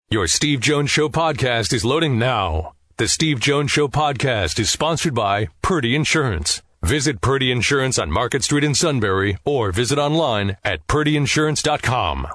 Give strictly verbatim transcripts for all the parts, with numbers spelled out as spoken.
Your Steve Jones Show podcast is loading now. The Steve Jones Show podcast is sponsored by Purdy Insurance. Visit Purdy Insurance on Market Street in Sunbury or visit online at purdy insurance dot com.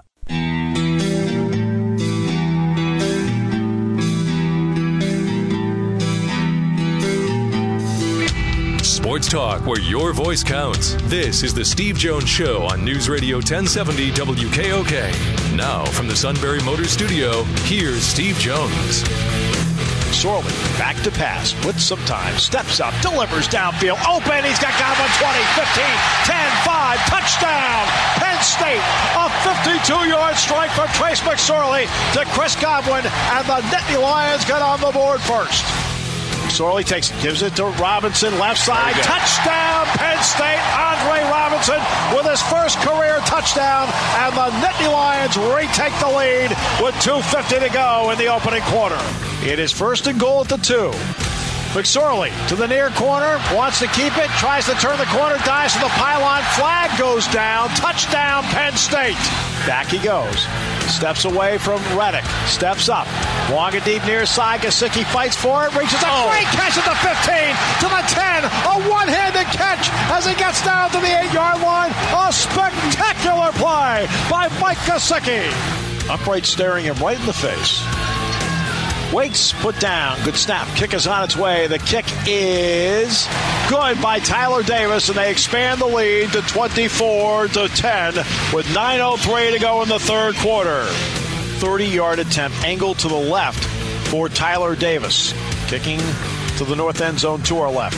Sports talk where your voice counts. This is the Steve Jones Show on News Radio ten seventy W K O K. Now from the Sunbury Motors Studio, here's Steve Jones. Sorley back to pass, puts some time, steps up, delivers downfield, open, he's got Godwin twenty, fifteen, ten, five, touchdown, Penn State, a fifty-two-yard strike from Trace McSorley to Chris Godwin, and the Nittany Lions get on the board first. Sorley takes it, gives it to Robinson, left side, touchdown, Penn State, Andre Robinson with his first career touchdown, and the Nittany Lions retake the lead with two fifty to go in the opening quarter. It is first and goal at the two. McSorley to the near corner, wants to keep it, tries to turn the corner, dives to the pylon, flag goes down, touchdown Penn State. Back he goes, steps away from Reddick, steps up, long and deep near side, Gesicki fights for it, reaches a oh. great catch at the fifteen, to the ten, a one-handed catch as he gets down to the eight-yard line, a spectacular play by Mike Gesicki. Upright staring him right in the face. Waits, put down, good snap, kick is on its way, the kick is good by Tyler Davis, and they expand the lead to twenty-four to ten with nine oh three to go in the third quarter. thirty-yard attempt, angle to the left for Tyler Davis, kicking to the north end zone to our left.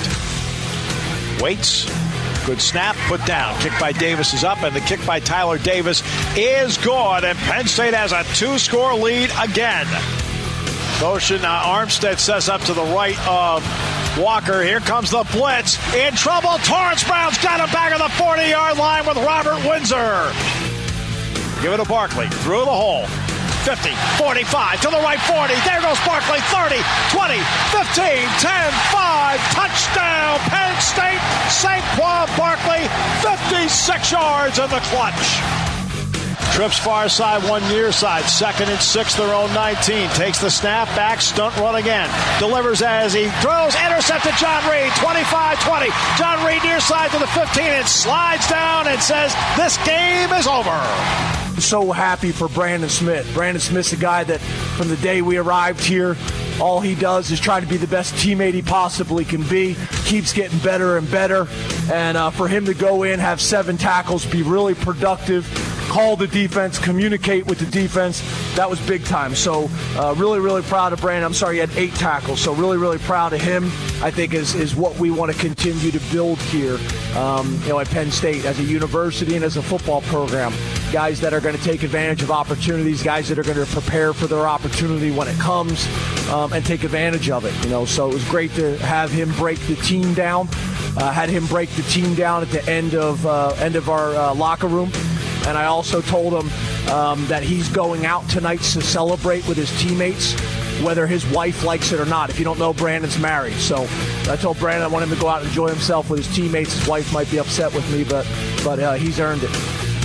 Waits, good snap, put down, kick by Davis is up, and the kick by Tyler Davis is good, and Penn State has a two-score lead again. Motion, uh, Armstead sets up to the right of Walker. Here comes the blitz. In trouble. Torrance Brown's got him back at the forty-yard line with Robert Windsor. Give it to Barkley. Through the hole. fifty, forty-five, to the right forty. There goes Barkley. thirty, twenty, fifteen, ten, five. Touchdown, Penn State. Saquon Barkley, fifty-six yards in the clutch. Trips far side, one near side. Second and six, their own nineteen. Takes the snap, back, stunt run again. Delivers as he throws, intercepted John Reed, twenty-five twenty. John Reed near side to the fifteen and slides down and says, this game is over. So happy for Brandon Smith. Brandon Smith's a guy that from the day we arrived here, all he does is try to be the best teammate he possibly can be. Keeps getting better and better. And uh, for him to go in, have seven tackles, be really productive, call the defense, communicate with the defense, that was big time. So uh, really, really proud of Brandon. I'm sorry, he had eight tackles. So really, really proud of him. I think is is what we want to continue to build here, um, you know, at Penn State as a university and as a football program. Guys that are going to take advantage of opportunities, guys that are going to prepare for their opportunity when it comes, um, and take advantage of it. You know, so it was great to have him break the team down. Uh, had him break the team down at the end of uh, end of our uh, locker room, and I also told him um, that he's going out tonight to celebrate with his teammates, whether his wife likes it or not. If you don't know, Brandon's married, so I told Brandon I want him to go out and enjoy himself with his teammates. His wife might be upset with me, but but uh, he's earned it.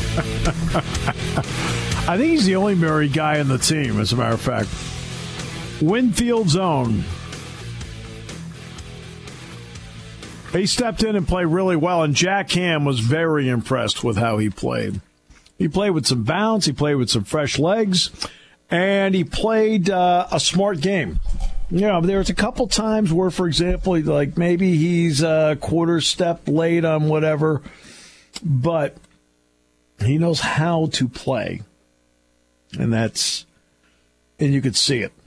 I think he's the only married guy on the team, as a matter of fact. Winfield's own. He stepped in and played really well, and Jack Ham was very impressed with how he played. He played with some bounce, he played with some fresh legs, and he played uh, a smart game. You know, there was a couple times where, for example, like maybe he's a quarter step late on whatever, but he knows how to play. And that's, and you could see it.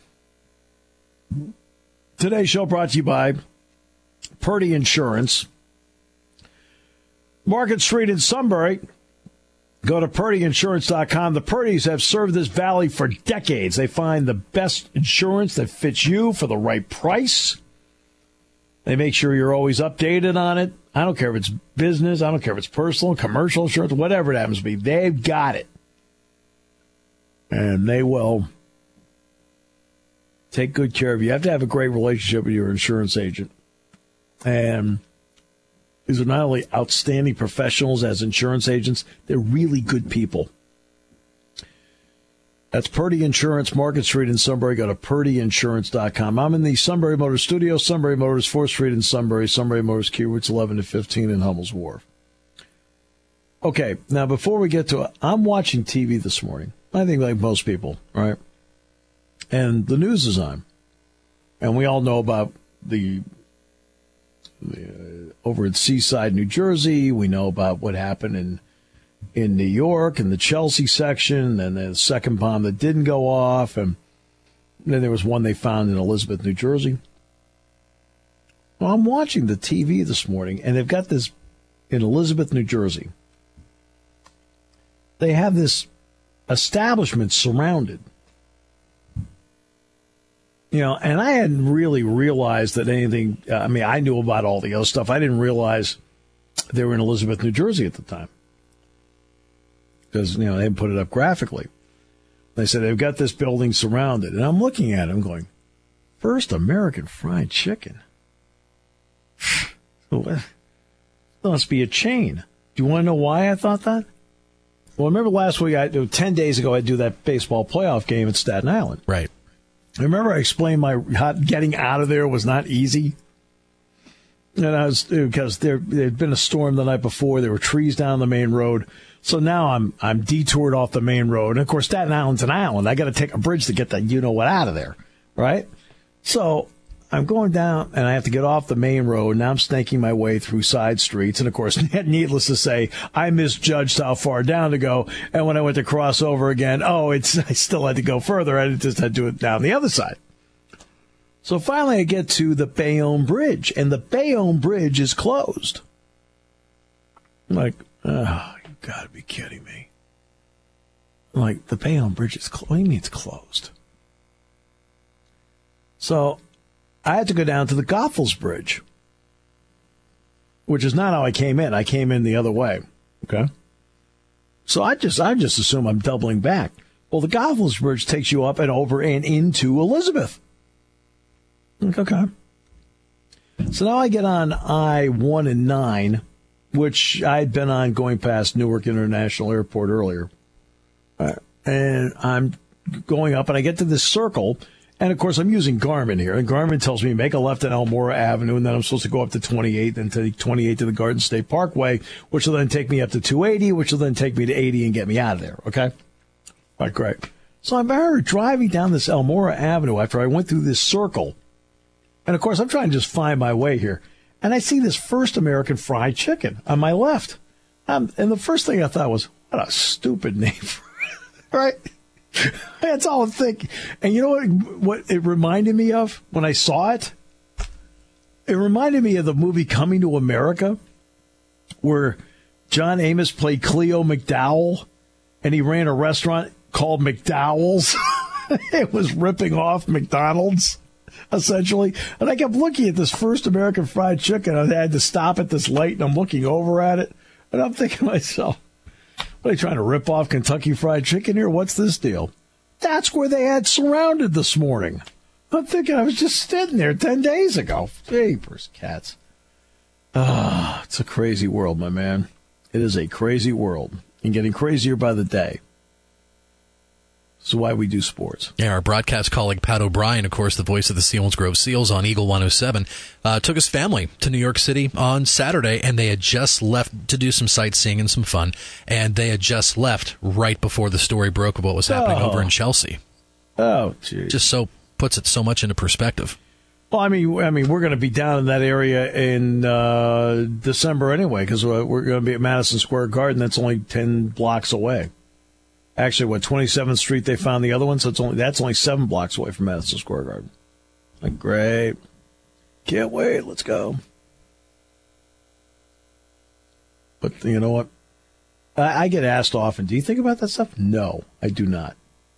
Today's show brought to you by Purdy Insurance. Market Street in Sunbury. Go to purdy insurance dot com. The Purdys have served this valley for decades. They find the best insurance that fits you for the right price. They make sure you're always updated on it. I don't care if it's business. I don't care if it's personal, commercial insurance, whatever it happens to be. They've got it. And they will take good care of you. You have to have a great relationship with your insurance agent. And these are not only outstanding professionals as insurance agents, they're really good people. That's Purdy Insurance, Market Street in Sunbury. Go to purdy insurance dot com. I'm in the Sunbury Motors studio. Sunbury Motors, fourth Street in Sunbury. Sunbury Motors, key routes eleven to fifteen in Hummel's Wharf. Okay, now before we get to it, I'm watching T V this morning. I think like most people, right? And the news is on. And we all know about the, the uh, over at Seaside, New Jersey. We know about what happened in in New York in the Chelsea section, and the second bomb that didn't go off, and then there was one they found in Elizabeth, New Jersey. Well, I'm watching the T V this morning, and they've got this in Elizabeth, New Jersey. They have this establishment surrounded. You know, and I hadn't really realized that anything, uh, I mean, I knew about all the other stuff. I didn't realize they were in Elizabeth, New Jersey at the time. Because, you know, they didn't put it up graphically. They said they've got this building surrounded. And I'm looking at it, I'm going, First American Fried Chicken. There must be a chain. Do you want to know why I thought that? Well, remember last week, I ten days ago, I do that baseball playoff game at Staten Island. Right. Remember I explained my how getting out of there was not easy? And I was, because there had been a storm the night before. There were trees down the main road. So now I'm I'm detoured off the main road. And, of course, Staten Island's an island. I got to take a bridge to get that you-know-what out of there, right? So I'm going down, and I have to get off the main road. Now I'm snaking my way through side streets. And, of course, needless to say, I misjudged how far down to go. And when I went to cross over again, oh, it's I still had to go further. I just had to do it down the other side. So finally I get to the Bayonne Bridge, and the Bayonne Bridge is closed. I'm like, oh, you got to be kidding me. I'm like, the Bayonne Bridge is closed? What do you mean it's closed? So I had to go down to the Goethals Bridge, which is not how I came in. I came in the other way, okay? So I just I just assume I'm doubling back. Well, the Goethals Bridge takes you up and over and into Elizabeth. Okay. So now I get on I one and nine, which I'd been on going past Newark International Airport earlier. Uh, and I'm going up, and I get to this circle. And, of course, I'm using Garmin here. And Garmin tells me make a left at Elmora Avenue, and then I'm supposed to go up to twenty-eight, then take twenty-eight to the Garden State Parkway, which will then take me up to two eighty, which will then take me to eighty and get me out of there. Okay? All right, great. So I'm driving down this Elmora Avenue after I went through this circle. And, of course, I'm trying to just find my way here. And I see this First American Fried Chicken on my left. Um, and the first thing I thought was, what a stupid name. Right? That's all I'm thinking. And you know what, what it reminded me of when I saw it? It reminded me of the movie Coming to America, where John Amos played Cleo McDowell, and he ran a restaurant called McDowell's. It was ripping off McDonald's, essentially. And I kept looking at this First American Fried Chicken. I had to stop at this light, and I'm looking over at it. And I'm thinking to myself, what, are they trying to rip off Kentucky Fried Chicken here? What's this deal? That's where they had surrounded this morning. I'm thinking I was just sitting there ten days ago. Jeepers, cats. Ah, it's a crazy world, my man. It is a crazy world, and getting crazier by the day. This is why we do sports. Yeah, our broadcast colleague Pat O'Brien, of course, the voice of the Selinsgrove Seals on Eagle one oh seven, uh, took his family to New York City on Saturday, and they had just left to do some sightseeing and some fun, and they had just left right before the story broke of what was happening oh. over in Chelsea. Oh, geez. Just so puts it so much into perspective. Well, I mean, I mean, we're going to be down in that area in uh, December anyway, because we're, we're going to be at Madison Square Garden. That's only ten blocks away. Actually, what, twenty-seventh Street they found the other one, so it's only that's only seven blocks away from Madison Square Garden. Like, great. Can't wait. Let's go. But you know what? I, I get asked often, do you think about that stuff? No, I do not.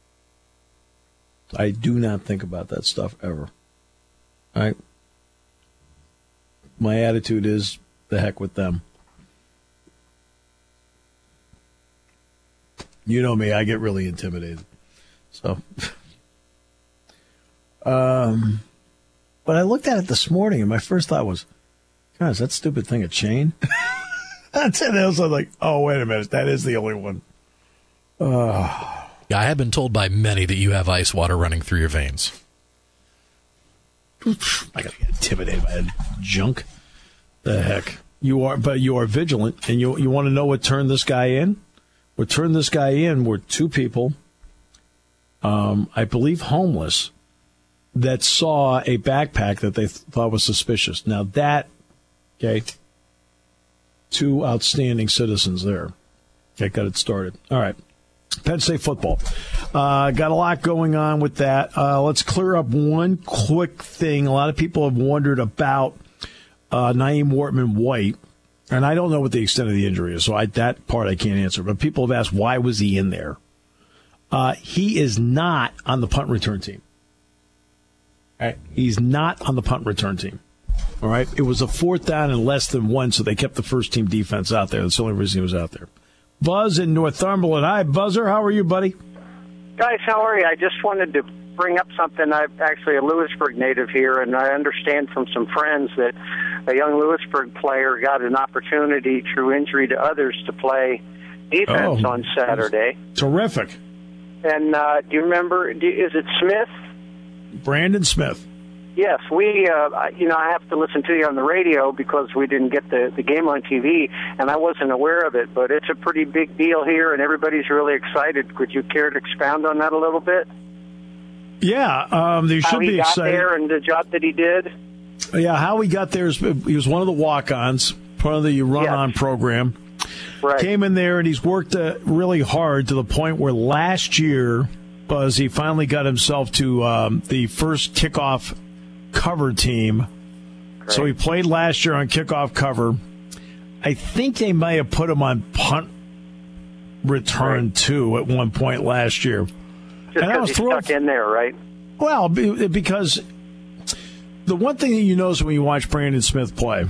I do not think about that stuff ever. All right? My attitude is, the heck with them. You know me, I get really intimidated. So, um, but I looked at it this morning, and my first thought was, God, is that stupid thing a chain? That's it. I was like, oh, wait a minute, that is the only one. Uh, Yeah, I have been told by many that you have ice water running through your veins. I gotta get intimidated by that junk. The heck. You are, but you are vigilant, and you you want to know what turned this guy in? What turned this guy in were two people, um, I believe homeless, that saw a backpack that they th- thought was suspicious. Now that, okay, two outstanding citizens there. Okay, got it started. All right. Penn State football. Uh, got a lot going on with that. Uh, let's clear up one quick thing. A lot of people have wondered about uh, Naeem Wortman-White, and I don't know what the extent of the injury is, so I, that part I can't answer. But people have asked, why was he in there? Uh, he is not on the punt return team. All right? He's not on the punt return team. All right? It was a fourth down and less than one, so they kept the first team defense out there. That's the only reason he was out there. Buzz in Northumberland. Hi, Buzzer. How are you, buddy? Guys, how are you? I just wanted to bring up something. I'm actually a Lewisburg native here, and I understand from some friends that a young Lewisburg player got an opportunity through injury to others to play defense oh, on Saturday. Terrific. And uh, do you remember, do, is it Smith? Brandon Smith. Yes, we, uh, you know, I have to listen to you on the radio because we didn't get the, the game on T V, and I wasn't aware of it, but it's a pretty big deal here, and everybody's really excited. Could you care to expound on that a little bit? Yeah, um, they should How he be got excited. there and the job that he did? Yeah, how he got there is he was one of the walk-ons, part of the run-on Yes. program. Right. Came in there, and he's worked uh, really hard to the point where last year, Buzz, he finally got himself to um, the first kickoff cover team. Great. So he played last year on kickoff cover. I think they may have put him on punt return right. too at one point last year. Just because he's stuck in there, right? Well, because the one thing that you notice when you watch Brandon Smith play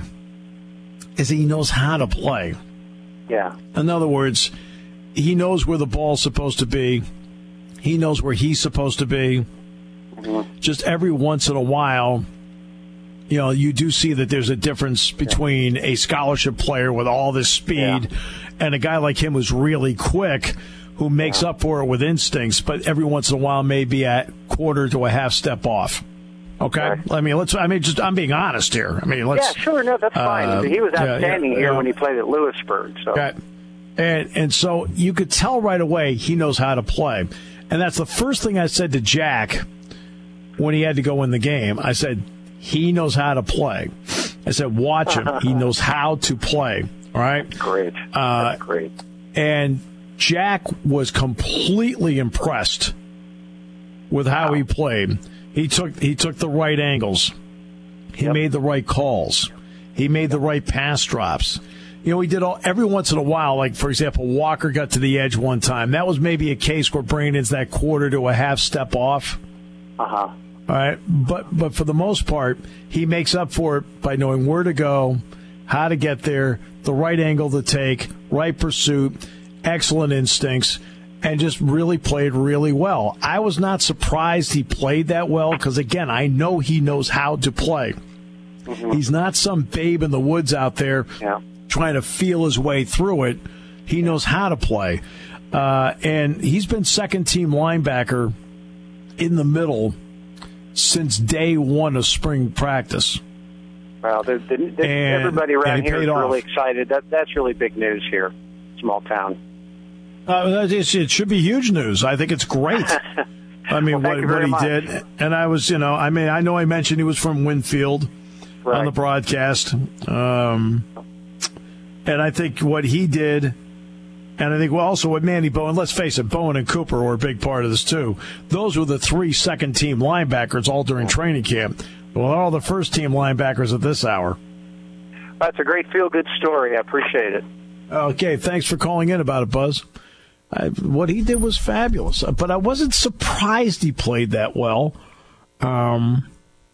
is that he knows how to play. Yeah. In other words, he knows where the ball's supposed to be. He knows where he's supposed to be. Mm-hmm. Just every once in a while, you know, you do see that there's a difference between a scholarship player with all this speed yeah. and a guy like him who's really quick, who makes yeah. up for it with instincts, but every once in a while may be at quarter to a half step off. Okay, right. I mean, let's. I mean, just I'm being honest here. I mean, let's. Yeah, sure, no, that's uh, fine. He was outstanding yeah, yeah, here yeah. when he played at Lewisburg. So, okay. and and so you could tell right away he knows how to play, and that's the first thing I said to Jack when he had to go in the game. I said he knows how to play. I said watch him. He knows how to play. All right, great, uh, that's great. And Jack was completely impressed with how wow. he played. He took he took the right angles. He yep. made the right calls. He made the right pass drops. You know, he did all every once in a while. Like, for example, Walker got to the edge one time. That was maybe a case where Brandon's that quarter to a half step off. Uh huh. All right, but but for the most part, he makes up for it by knowing where to go, how to get there, the right angle to take, right pursuit, excellent instincts, and just really played really well. I was not surprised he played that well because, again, I know he knows how to play. Mm-hmm. He's not some babe in the woods out there yeah. trying to feel his way through it. He knows how to play. Uh, and he's been second-team linebacker in the middle since day one of spring practice. Well, the, the, the, and, everybody around here is off. really excited. That, that's really big news here, small town. Uh, it should be huge news. I think it's great. I mean, well, what, what he much. did. And I was, you know, I mean, I know I mentioned he was from Winfield right. on the broadcast. Um, and I think what he did, and I think well, also what Manny Bowen, let's face it, Bowen and Cooper were a big part of this too. Those were the three second-team linebackers all during training camp. Well, all the first-team linebackers at this hour. That's a great feel-good story. I appreciate it. Okay, thanks for calling in about it, Buzz. I, what he did was fabulous, but I wasn't surprised he played that well. Um,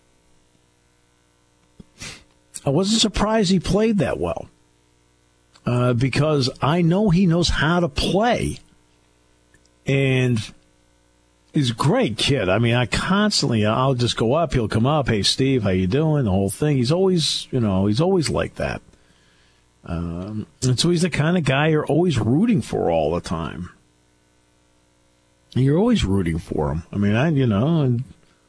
I wasn't surprised he played that well uh, because I know he knows how to play, and he's a great kid. I mean, I constantly, I'll just go up, he'll come up, hey, Steve, how you doing? The whole thing. He's always, you know, he's always like that. Um, and so he's the kind of guy you're always rooting for all the time. You're always rooting for him. I mean, I you know, and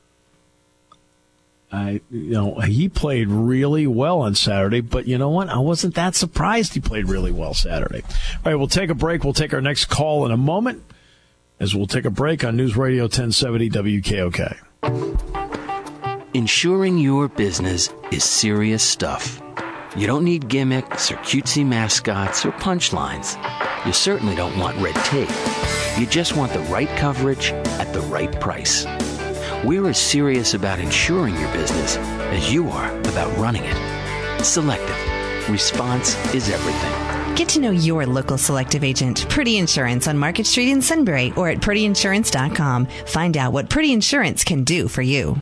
I you know he played really well on Saturday, but you know what? I wasn't that surprised he played really well Saturday. All right, we'll take a break. We'll take our next call in a moment, as we'll take a break on News Radio ten seventy W K O K. Insuring your business is serious stuff. You don't need gimmicks or cutesy mascots or punchlines. You certainly don't want red tape. You just want the right coverage at the right price. We're as serious about insuring your business as you are about running it. Selective. Response is everything. Get to know your local Selective agent, Purdy Insurance, on Market Street in Sunbury or at purdy insurance dot com. Find out what Purdy Insurance can do for you.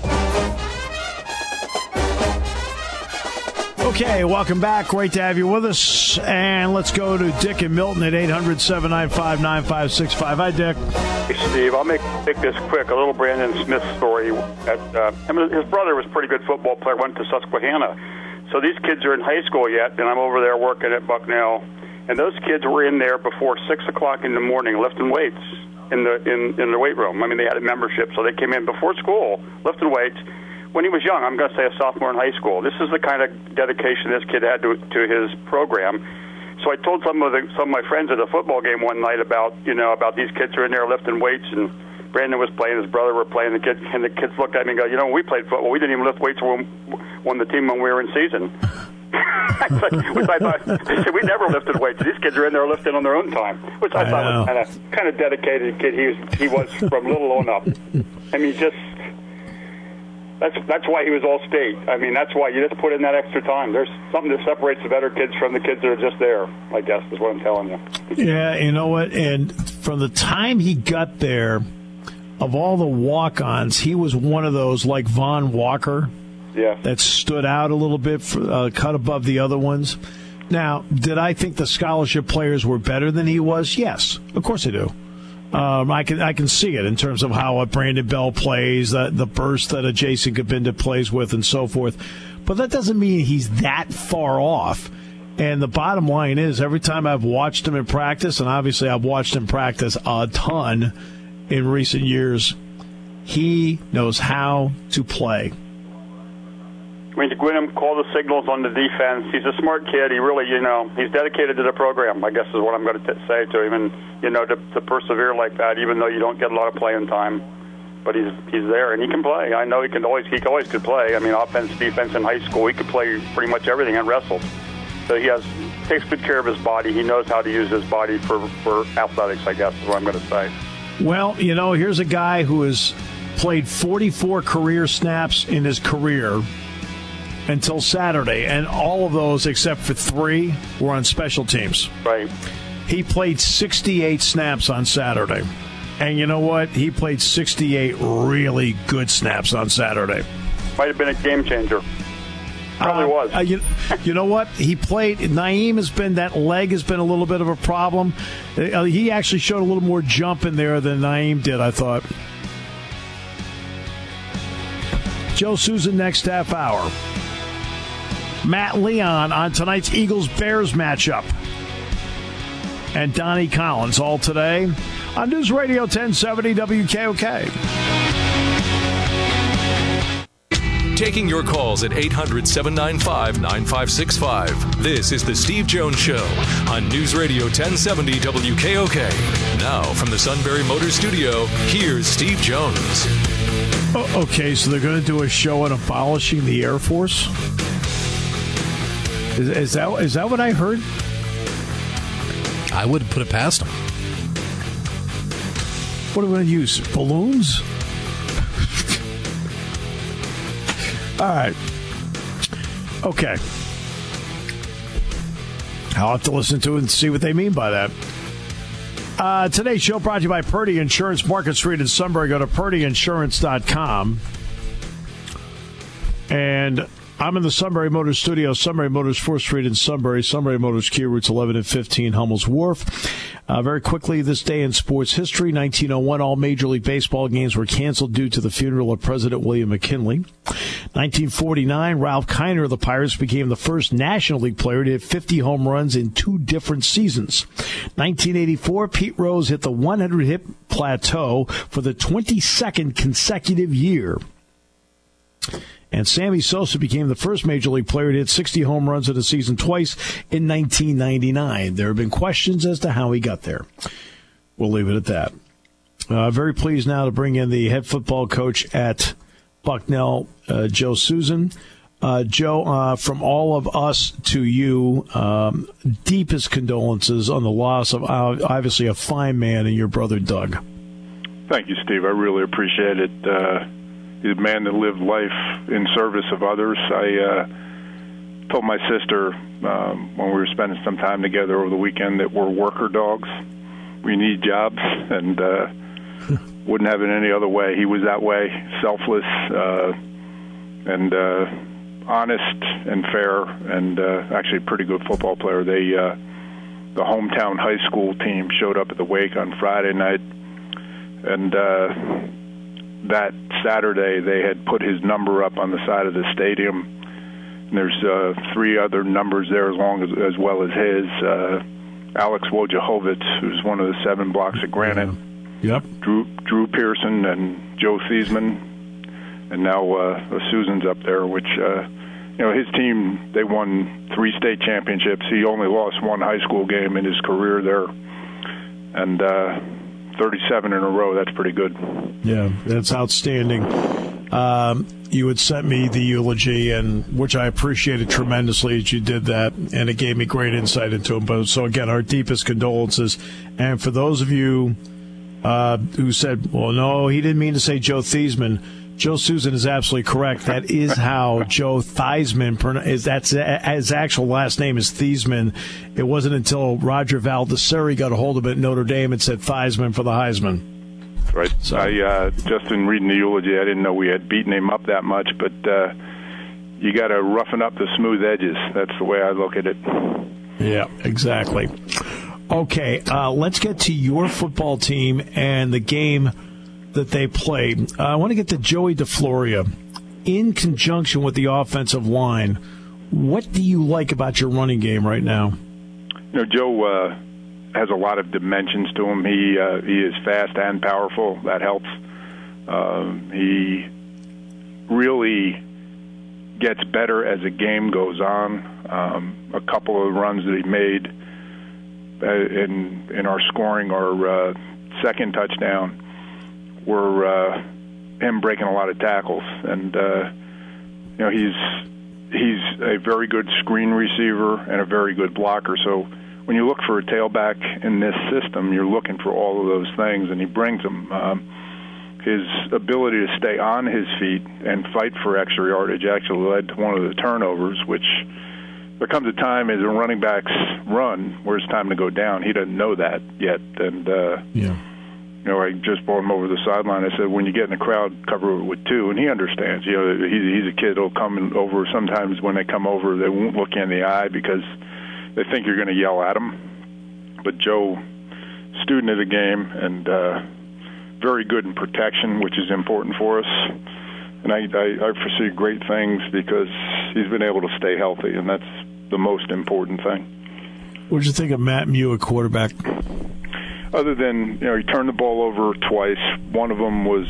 Okay, welcome back. Great to have you with us. And let's go to Dick and Milton at eight hundred, seven nine five, nine five six five. Hi, Dick. Hey, Steve. I'll make, make this quick. A little Brandon Smith story. At, uh, I mean, his brother was a pretty good football player, went to Susquehanna. So these kids are in high school yet, and I'm over there working at Bucknell. And those kids were in there before six o'clock in the morning lifting weights in the in, in the weight room. I mean, they had a membership, so they came in before school, lifting weights. When he was young, I'm going to say a sophomore in high school. This is the kind of dedication this kid had to, to his program. So I told some of the, some of my friends at a football game one night about, you know, about these kids who are in there lifting weights, and Brandon was playing, his brother were playing, the kids, and the kids looked at me and go, you know, when we played football, we didn't even lift weights when won the team when we were in season. Which I thought, they said, we never lifted weights. These kids are in there lifting on their own time, which I, I thought know. was kind of kind of dedicated kid he was, he was from little on up. I mean, just... That's that's why he was all state. I mean, that's why you just put in that extra time. There's something that separates the better kids from the kids that are just there, I guess, is what I'm telling you. Yeah, you know what? And from the time he got there, of all the walk-ons, he was one of those, like Von Walker, yeah, that stood out a little bit, for, uh, cut above the other ones. Now, did I think the scholarship players were better than he was? Yes, of course I do. Um, I can I can see it in terms of how a Brandon Bell plays, the, the burst that a Jason Kabinda plays with, and so forth. But that doesn't mean he's that far off. And the bottom line is, every time I've watched him in practice, and obviously I've watched him practice a ton in recent years, he knows how to play. I mean, to go in and call the signals on the defense, he's a smart kid. He really, you know, he's dedicated to the program, I guess is what I'm going to t- say to him. And, you know, to, to persevere like that, even though you don't get a lot of playing time. But he's he's there, and he can play. I know he can always he always could play. I mean, offense, defense in high school, he could play pretty much everything and wrestled. So he has takes good care of his body. He knows how to use his body for, for athletics, I guess is what I'm going to say. Well, you know, here's a guy who has played forty-four career snaps in his career until Saturday, and all of those except for three were on special teams. Right. He played sixty-eight snaps on Saturday. And you know what? He played sixty-eight really good snaps on Saturday. Might have been a game changer. Probably uh, was. Uh, you, you know what? He played. Naeem has been, that leg has been a little bit of a problem. Uh, he actually showed a little more jump in there than Naeem did, I thought. Joe Susan next half hour. Matt Leon on tonight's Eagles-Bears matchup. And Donnie Collins all today on News Radio ten seventy W K O K. Taking your calls at eight hundred, seven nine five, nine five six five. This is The Steve Jones Show on News Radio ten seventy W K O K. Now, from the Sunbury Motors Studio, here's Steve Jones. Oh, okay, so they're going to do a show on abolishing the Air Force? Is, is that is that what I heard? I wouldn't put it past them. What are we going to use? Balloons? All right. Okay. I'll have to listen to it and see what they mean by that. Uh, today's show brought to you by Purdy Insurance, Market Street in Sunbury. Go to purdy insurance dot com. And I'm in the Sunbury Motors studio. Sunbury Motors, fourth Street in Sunbury. Sunbury Motors, Kia routes eleven and fifteen, Hummel's Wharf. Uh, very quickly, this day in sports history, nineteen oh one, all Major League Baseball games were canceled due to the funeral of President William McKinley. nineteen forty-nine, Ralph Kiner of the Pirates became the first National League player to hit fifty home runs in two different seasons. nineteen eighty-four, Pete Rose hit the one hundred hit plateau for the twenty-second consecutive year. And Sammy Sosa became the first Major League player to hit sixty home runs in a season twice in nineteen ninety-nine. There have been questions as to how he got there. We'll leave it at that. Uh, very pleased now to bring in the head football coach at Bucknell, uh, Joe Susan. Uh, Joe, uh, from all of us to you, um, deepest condolences on the loss of uh, obviously a fine man and your brother Doug. Thank you, Steve. I really appreciate it. Uh, he's a man that lived life in service of others. I uh, told my sister um, when we were spending some time together over the weekend that we're worker dogs. We need jobs, and uh, wouldn't have it any other way. He was that way, selfless uh, and uh, honest and fair, and uh, actually a pretty good football player. They, uh, the hometown high school team showed up at the wake on Friday night, and uh, that Saturday they had put his number up on the side of the stadium. And there's uh, three other numbers there as long as, as well as his. Uh, Alex Wojciechowicz, who's one of the seven blocks of granite. Yeah. Yep. Drew Drew Pearson and Joe Thiesman, and now uh, Susan's up there. Which uh, you know, his team, they won three state championships. He only lost one high school game in his career there, and uh, thirty-seven in a row. That's pretty good. Yeah, that's outstanding. Um, you had sent me the eulogy, and which I appreciated tremendously that you did that, and it gave me great insight into him. But so again, our deepest condolences. And for those of you uh, who said, "Well, no, he didn't mean to say Joe Thiesman," Joe Susan is absolutely correct. That is how Joe Theismann is. That's his actual last name is Thiesman. It wasn't until Roger Baldessari got a hold of it at Notre Dame and said Theismann for the Heisman. Right. So. I uh, just in reading the eulogy, I didn't know we had beaten him up that much, but uh, you got to roughen up the smooth edges. That's the way I look at it. Yeah, exactly. Okay, uh, let's get to your football team and the game that they played. Uh, I want to get to Joey DeFloria. In conjunction with the offensive line, what do you like about your running game right now? You know, Joe uh, has a lot of dimensions to him. He uh, he is fast and powerful. That helps. Um, he really gets better as the game goes on. Um, a couple of runs that he made uh, in in our scoring, our uh, second touchdown, were uh, him breaking a lot of tackles, and uh, you know he's he's a very good screen receiver and a very good blocker. So when you look for a tailback in this system, you're looking for all of those things, and he brings them. Um, his ability to stay on his feet and fight for extra yardage actually led to one of the turnovers, which there comes a time as a running back's run where it's time to go down. He doesn't know that yet, and uh, yeah. You know, I just brought him over the sideline. I said, when you get in the crowd, cover it with two. And he understands. You know, he's, he's a kid who'll come over. Sometimes when they come over, they won't look you in the eye because they think you're going to yell at them. But Joe, student of the game, and uh, very good in protection, which is important for us. And I, I, I foresee great things because he's been able to stay healthy, and that's the most important thing. What did you think of Matt Mew, a quarterback? Other than, you know, he turned the ball over twice. One of them was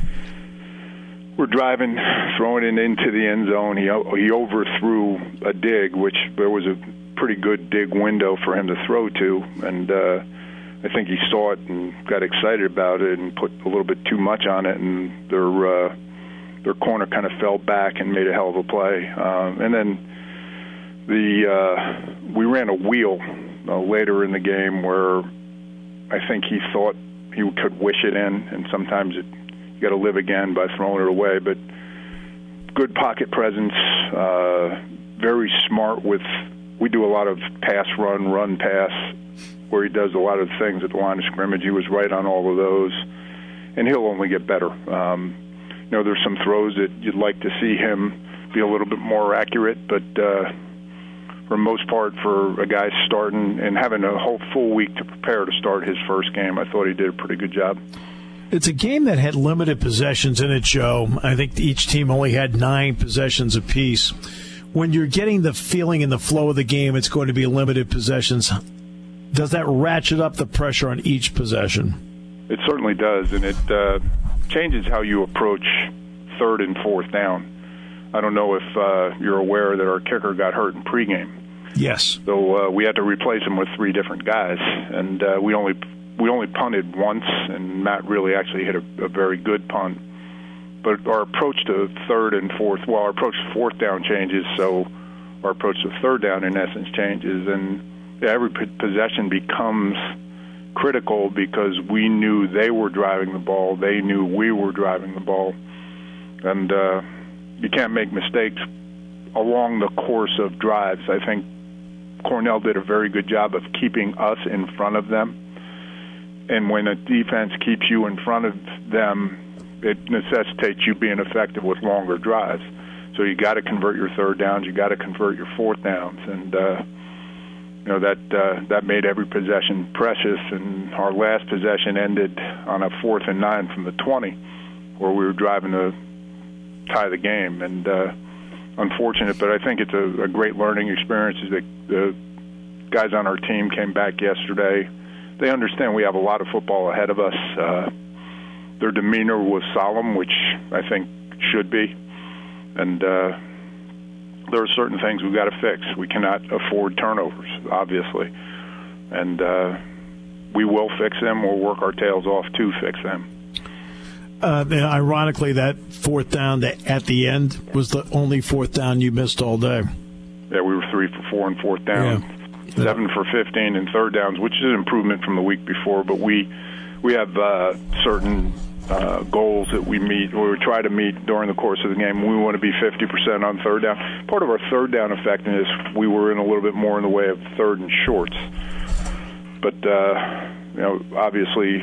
we're driving, throwing it into the end zone. He he overthrew a dig, which there was a pretty good dig window for him to throw to, and uh, I think he saw it and got excited about it and put a little bit too much on it, and their uh, their corner kind of fell back and made a hell of a play. Um, and then the uh, we ran a wheel uh, later in the game where I think he thought he could wish it in, and sometimes it, you got to live again by throwing it away. But good pocket presence, uh, very smart with. We do a lot of pass, run, run, pass, where he does a lot of things at the line of scrimmage. He was right on all of those, and he'll only get better. Um, you know, there's some throws that you'd like to see him be a little bit more accurate, but. Uh, For the most part, for a guy starting and having a whole full week to prepare to start his first game, I thought he did a pretty good job. It's a game that had limited possessions in it, Joe. I think each team only had nine possessions apiece. When you're getting the feeling and the flow of the game, it's going to be limited possessions. Does that ratchet up the pressure on each possession? It certainly does, and it uh, changes how you approach third and fourth down. I don't know if uh, you're aware that our kicker got hurt in pregame. Yes. So uh, we had to replace him with three different guys, and uh, we only we only punted once, and Matt really actually hit a, a very good punt. But our approach to third and fourth, well, our approach to fourth down changes, so our approach to third down, in essence, changes, and yeah, every possession becomes critical because we knew they were driving the ball, they knew we were driving the ball, and uh, you can't make mistakes along the course of drives. I think Cornell did a very good job of keeping us in front of them, and when a defense keeps you in front of them, it necessitates you being effective with longer drives. So you got to convert your third downs, you got to convert your fourth downs, and uh, you know that uh, that made every possession precious. And our last possession ended on a fourth and nine from the twenty, where we were driving to tie the game. And uh, unfortunate, but I think it's a, a great learning experience. The, the guys on our team came back yesterday. They understand we have a lot of football ahead of us. Uh, their demeanor was solemn, which I think should be. And uh, there are certain things we've got to fix. We cannot afford turnovers, obviously. And uh, we will fix them. We'll work our tails off to fix them. Uh, and ironically, that fourth down that at the end was the only fourth down you missed all day. Yeah, we were three for four and fourth down. Yeah. Seven for fifteen in third downs, which is an improvement from the week before. But we we have uh, certain uh, goals that we meet, or we try to meet during the course of the game. We want to be fifty percent on third down. Part of our third down effectiveness, we were in a little bit more in the way of third and shorts. But uh, you know, obviously,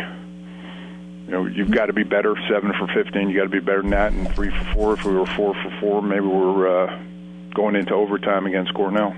you know, you've got to be better. Seven for fifteen, you got to be better than that. And three for four. If we were four for four, maybe we're uh, going into overtime against Cornell.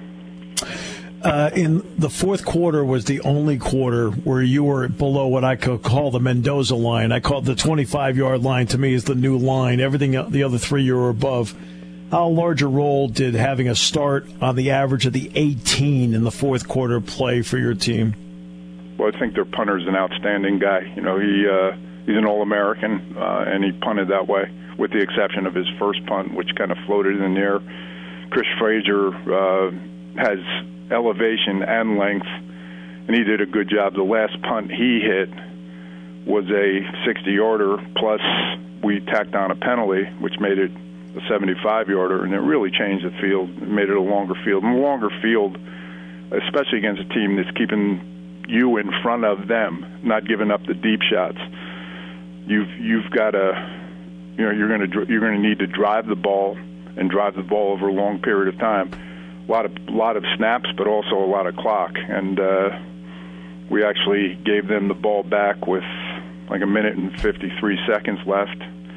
Uh, in the fourth quarter was the only quarter where you were below what I could call the Mendoza line. I called the twenty-five-yard line, to me, is the new line. Everything, the other three you were above. How large a role did having a start on the average of the eighteen in the fourth quarter play for your team? Well, I think their punter's an outstanding guy. You know, he uh, he's an All-American, uh, and he punted that way, with the exception of his first punt, which kind of floated in the air. Chris Frazier uh, has elevation and length, and he did a good job. The last punt he hit was a sixty-yarder, plus we tacked on a penalty, which made it a seventy-five-yarder, and it really changed the field. It made it a longer field. And a longer field, especially against a team that's keeping you in front of them, not giving up the deep shots. You've you've got to, you know, you're going to you're going to need to drive the ball and drive the ball over a long period of time. A lot of lot of snaps, but also a lot of clock. And uh, we actually gave them the ball back with like a minute and fifty-three seconds left,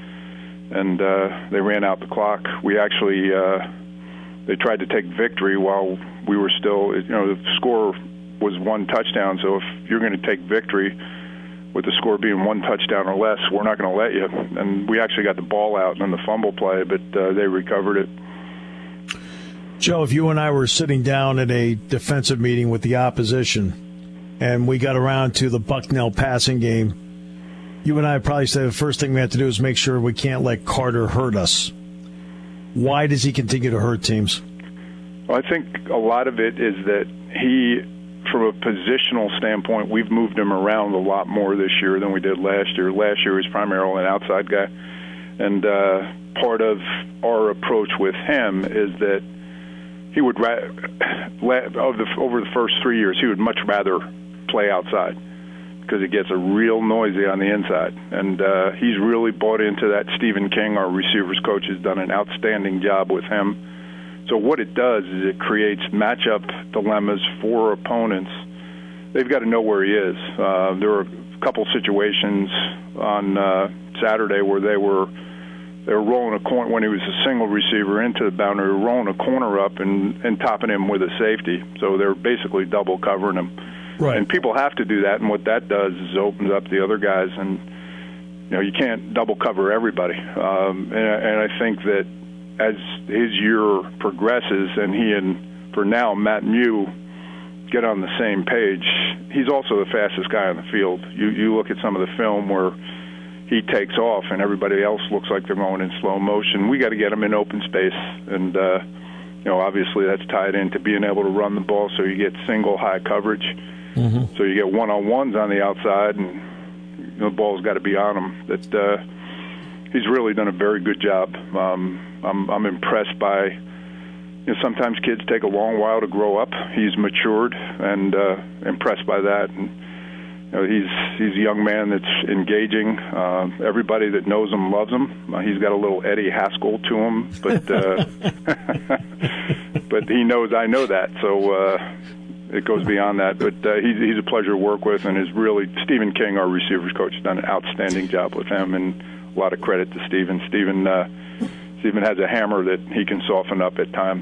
and uh, they ran out the clock. We actually uh, they tried to take victory while we were still, you know, the score was one touchdown. So if you're going to take victory with the score being one touchdown or less, we're not going to let you. And we actually got the ball out in the fumble play, but uh, they recovered it. Joe, if you and I were sitting down at a defensive meeting with the opposition and we got around to the Bucknell passing game, you and I would probably say the first thing we have to do is make sure we can't let Carter hurt us. Why does he continue to hurt teams? Well, I think a lot of it is that he, from a positional standpoint, we've moved him around a lot more this year than we did last year. Last year he was primarily an outside guy. And uh, part of our approach with him is that he would, ra- over the, over the first three years, he would much rather play outside because it gets a real noisy on the inside. And uh, he's really bought into that. Stephen King, our receivers coach, has done an outstanding job with him. So what it does is it creates matchup dilemmas for opponents. They've got to know where he is. Uh, there were a couple situations on uh, Saturday where they were They were rolling a corner when he was a single receiver into the boundary, rolling a corner up and, and topping him with a safety. So they're basically double covering him. Right. And people have to do that, and what that does is opens up the other guys. And you know, you can't double cover everybody. Um, and, and I think that as his year progresses and he and, for now, Matt Mew get on the same page, he's also the fastest guy on the field. You, you look at some of the film where he takes off and everybody else looks like they're going in slow motion. We got to get him in open space. And, uh, you know, obviously that's tied into being able to run the ball so you get single high coverage. Mm-hmm. So you get one-on-ones on the outside, and you know, the ball's got to be on him. That uh, he's really done a very good job. Um, I'm, I'm impressed by, you know, sometimes kids take a long while to grow up. He's matured, and uh, impressed by that. And, you know, he's he's a young man that's engaging. Uh, everybody that knows him loves him. Uh, he's got a little Eddie Haskell to him, but uh, but he knows I know that, so uh, it goes beyond that. But uh, he's he's a pleasure to work with, and is really Stephen King, our receivers coach, has done an outstanding job with him, and a lot of credit to Stephen. Stephen uh, Stephen has a hammer that he can soften up at times.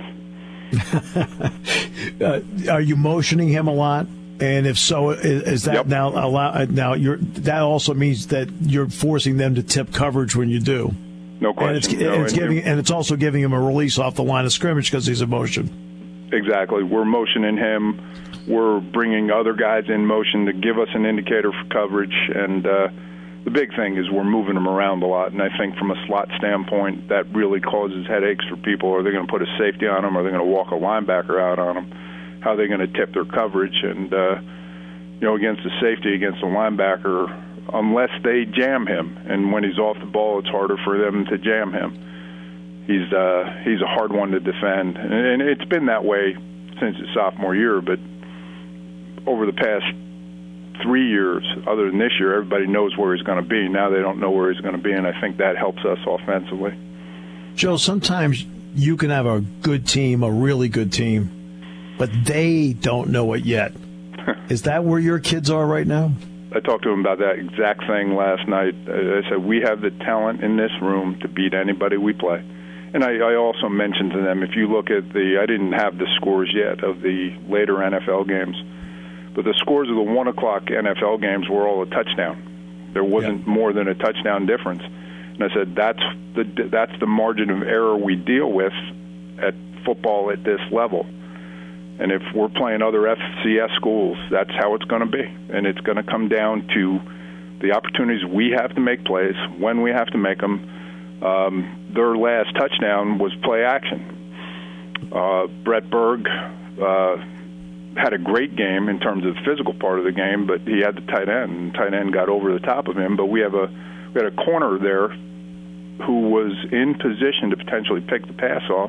uh, are you motioning him a lot? And if so, is, is that yep. now allow? Now, you're, that also means that you're forcing them to tip coverage when you do. No question. And it's, no, and it's and giving, and it's also giving him a release off the line of scrimmage because he's in motion. Exactly. We're motioning him. We're bringing other guys in motion to give us an indicator for coverage. And uh, the big thing is we're moving them around a lot. And I think from a slot standpoint, that really causes headaches for people. Are they going to put a safety on them? Are they going to walk a linebacker out on them? How are they going to tip their coverage? And, uh, you know, against the safety, against the linebacker, unless they jam him, and when he's off the ball, it's harder for them to jam him. He's uh, he's a hard one to defend. And, and it's been that way since his sophomore year, but over the past three years, other than this year, everybody knows where he's going to be. Now they don't know where he's going to be, and I think that helps us offensively. Joe, sometimes you can have a good team, a really good team, but they don't know it yet. Is that where your kids are right now? I talked to them about that exact thing last night. I said, we have the talent in this room to beat anybody we play. And I, I also mentioned to them, if you look at the, I didn't have the scores yet of the later N F L games, but the scores of the one o'clock N F L games were all a touchdown. There wasn't yeah. more than a touchdown difference. And I said, that's the, that's the margin of error we deal with at football at this level. And if we're playing other F C S schools, that's how it's going to be. And it's going to come down to the opportunities we have to make plays, when we have to make them. Um, their last touchdown was play action. Uh, Brett Berg uh, had a great game in terms of the physical part of the game, but he had the tight end, and tight end got over the top of him. But we have a we had a corner there who was in position to potentially pick the pass off.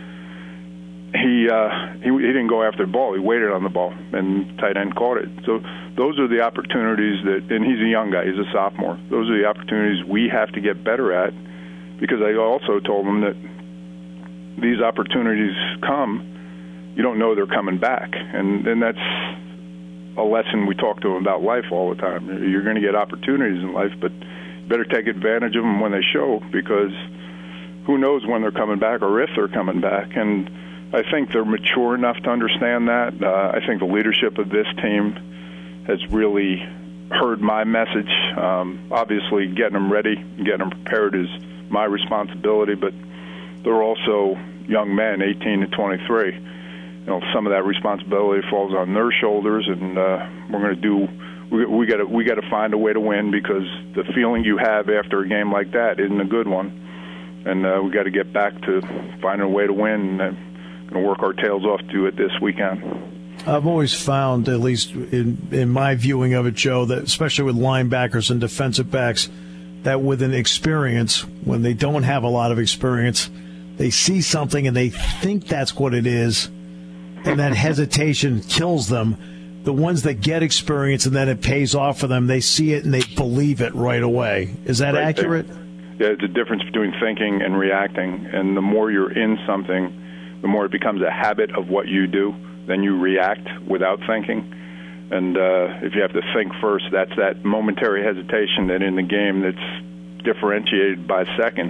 He, uh, he he didn't go after the ball. He waited on the ball, and tight end caught it. So those are the opportunities that, and he's a young guy. He's a sophomore. Those are the opportunities we have to get better at, because I also told him that these opportunities come, you don't know they're coming back. And, and that's a lesson we talk to him about life all the time. You're going to get opportunities in life, but you better take advantage of them when they show, because who knows when they're coming back or if they're coming back. And I think they're mature enough to understand that. Uh, I think the leadership of this team has really heard my message. Um, obviously, getting them ready, getting them prepared is my responsibility, but they're also young men, eighteen to twenty-three. You know, some of that responsibility falls on their shoulders, and uh, we're going to do. We, we got to we got to find a way to win, because the feeling you have after a game like that isn't a good one, and uh, we got to get back to finding a way to win. And, going to work our tails off to it this weekend. I've always found, at least in, in my viewing of it, Joe, that especially with linebackers and defensive backs, that with an experience, when they don't have a lot of experience, they see something and they think that's what it is, and that hesitation kills them. The ones that get experience and then it pays off for them, they see it and they believe it right away. Is that right accurate? There. Yeah, it's a difference between thinking and reacting, and the more you're in something, the more it becomes a habit of what you do, then you react without thinking. And uh, if you have to think first, that's that momentary hesitation that in the game that's differentiated by seconds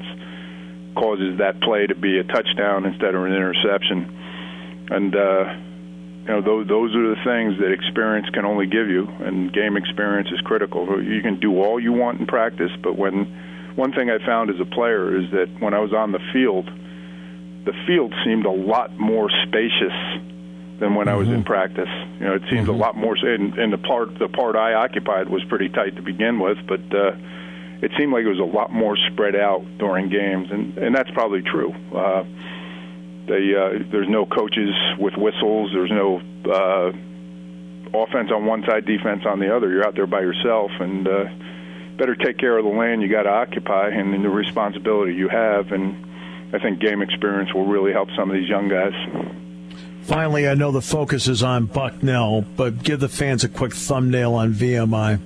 causes that play to be a touchdown instead of an interception. And uh, you know, those, those are the things that experience can only give you, and game experience is critical. You can do all you want in practice, but when one thing I found as a player is that when I was on the field, the field seemed a lot more spacious than when mm-hmm. I was in practice. You know, it seemed mm-hmm. a lot more, and, and the part the part I occupied was pretty tight to begin with, but uh, it seemed like it was a lot more spread out during games, and, and that's probably true. Uh, they, uh, there's no coaches with whistles. There's no uh, offense on one side, defense on the other. You're out there by yourself, and uh, better take care of the land you got to occupy and, and the responsibility you have, and I think game experience will really help some of these young guys. Finally, I know the focus is on Bucknell, but give the fans a quick thumbnail on V M I.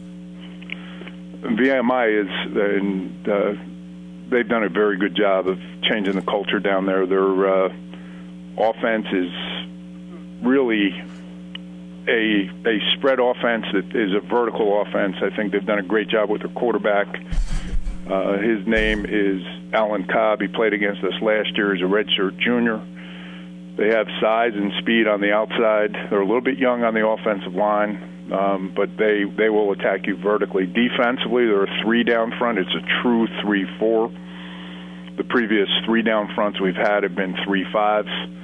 V M I is, and uh, they've done a very good job of changing the culture down there. Their uh, offense is really a a spread offense that is a vertical offense. I think they've done a great job with their quarterback. Uh, his name is Alan Cobb. He played against us last year as a redshirt junior. They have size and speed on the outside. They're a little bit young on the offensive line, um, but they, they will attack you vertically. Defensively, they're a three down front. It's a true three four. The previous three down fronts we've had have been three fives.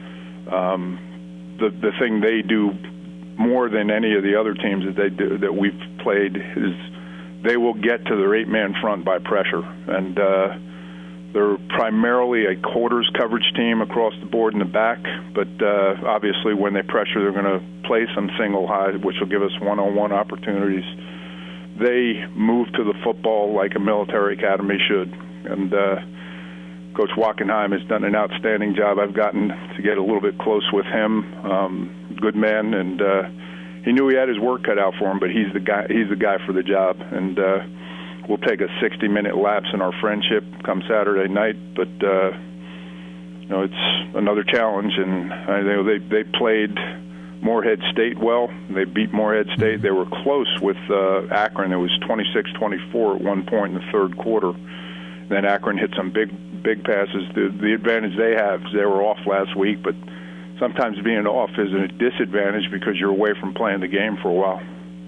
Um, the the thing they do more than any of the other teams that they do that we've played is they will get to their eight man front by pressure, and uh, they're primarily a quarters coverage team across the board in the back, but uh, obviously when they pressure, they're going to play some single high, which will give us one-on-one opportunities. They move to the football like a military academy should, and uh, Coach Wackenheim has done an outstanding job. I've gotten to get a little bit close with him. Um, good man, and uh, he knew he had his work cut out for him, but he's the guy. He's the guy for the job, and uh, we'll take a sixty-minute lapse in our friendship come Saturday night. But uh, you know, it's another challenge, and I know they they played Morehead State well. They beat Morehead State. They were close with uh, Akron. It was twenty-six twenty-four at one point in the third quarter. Then Akron hit some big big passes. The, the advantage they have is they were off last week, but sometimes being off is a disadvantage because you're away from playing the game for a while.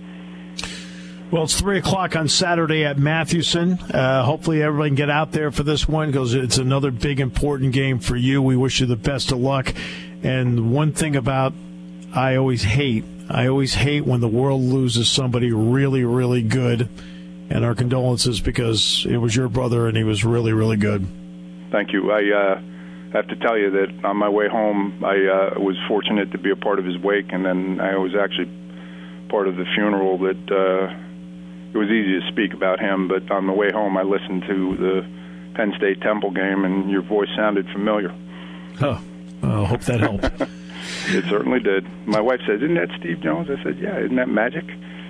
Well, it's three o'clock on Saturday at Mathewson. Uh, hopefully everybody can get out there for this one because it's another big, important game for you. We wish you the best of luck. And one thing about I always hate, I always hate when the world loses somebody really, really good. And our condolences because it was your brother and he was really, really good. Thank you. I uh, have to tell you that on my way home, I uh, was fortunate to be a part of his wake, and then I was actually part of the funeral that uh, it was easy to speak about him, but on the way home I listened to the Penn State Temple game, and your voice sounded familiar. Oh, I hope that helped. It certainly did. My wife said, "Isn't that Steve Jones?" I said, "Yeah, isn't that magic?"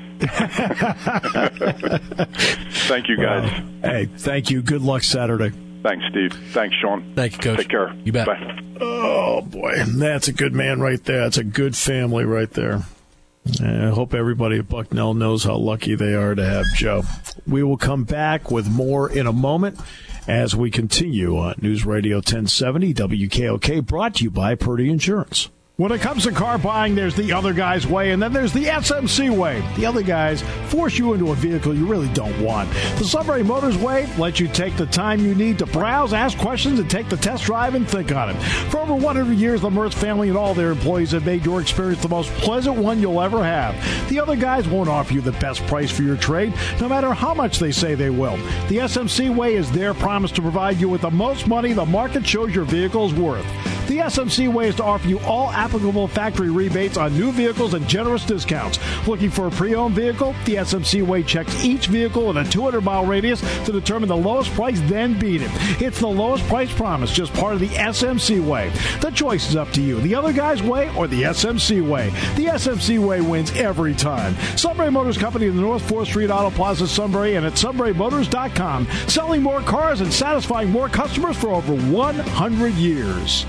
Thank you, guys. Wow. Hey, thank you. Good luck Saturday. Thanks, Steve. Thanks, Sean. Thank you, Coach. Take care. You bet. Bye. Oh, boy. That's a good man right there. That's a good family right there. I hope everybody at Bucknell knows how lucky they are to have Joe. We will come back with more in a moment as we continue on News Radio ten seventy W K O K, brought to you by Purdy Insurance. When it comes to car buying, there's the other guy's way, and then there's the S M C way. The other guys force you into a vehicle you really don't want. The Sunbury Motors way lets you take the time you need to browse, ask questions, and take the test drive and think on it. For over one hundred years, the Mertz family and all their employees have made your experience the most pleasant one you'll ever have. The other guys won't offer you the best price for your trade, no matter how much they say they will. The S M C way is their promise to provide you with the most money the market shows your vehicle is worth. The S M C way is to offer you all applicable factory rebates on new vehicles and generous discounts. Looking for a pre-owned vehicle? The S M C way checks each vehicle in a two hundred mile radius to determine the lowest price, then beat it. It's the lowest price promise, just part of the S M C way. The choice is up to you. The other guy's way or the S M C way. The S M C way wins every time. Sunbury Motors Company in the North fourth Street Auto Plaza, Sunbury, and at sunbury motors dot com. Selling more cars and satisfying more customers for over one hundred years.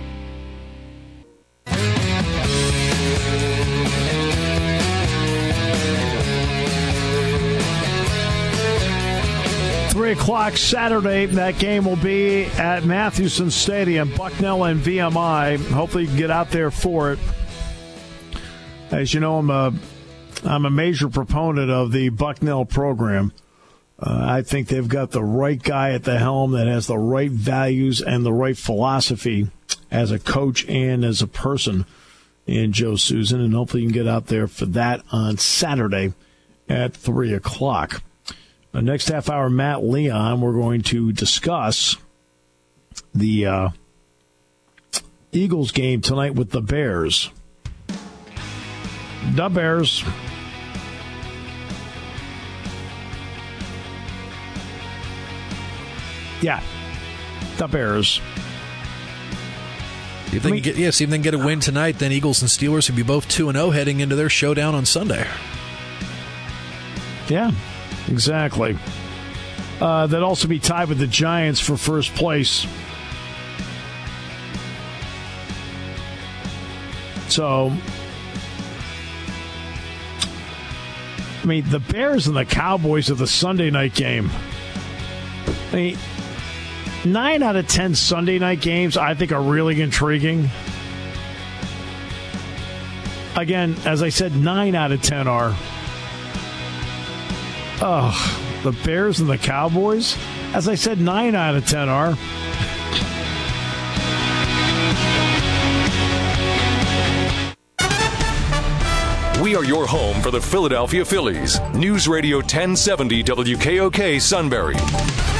Three o'clock Saturday. That game will be at Mathewson Stadium, Bucknell and V M I. Hopefully you can get out there for it. As you know, I'm a, I'm a major proponent of the Bucknell program. Uh, I think they've got the right guy at the helm that has the right values and the right philosophy as a coach and as a person in Joe Susan, and hopefully you can get out there for that on Saturday at three o'clock. Uh, next half hour, Matt Leon, we're going to discuss the uh, Eagles game tonight with the Bears. The Bears. Yeah, the Bears. If they I mean, can get, yeah, see if they can get a win tonight, then Eagles and Steelers would be both two and oh heading into their showdown on Sunday. Yeah, exactly. Uh, they'd also be tied with the Giants for first place. So, I mean, the Bears and the Cowboys are the Sunday night game. I mean, Nine out of ten Sunday night games, I think, are really intriguing. Again, as I said, nine out of ten are. Oh, the Bears and the Cowboys? As I said, nine out of ten are. We are your home for the Philadelphia Phillies. News Radio ten seventy W K O K Sunbury.